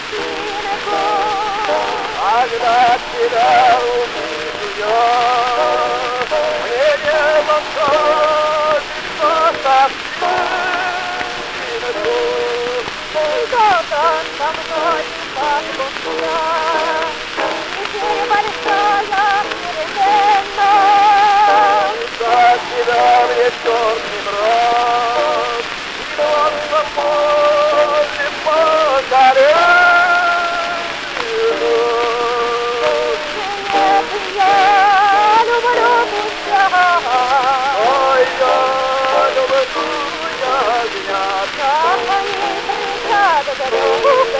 Когда тебя увижу я, мне небом кажется совсем далеко. Кто-то со мной как будто, и большая перемена. За тебя мне черный мрак, и солнце поле покоряет. Я люблю тебя, Ой, я люблю я меня. как они кричат друг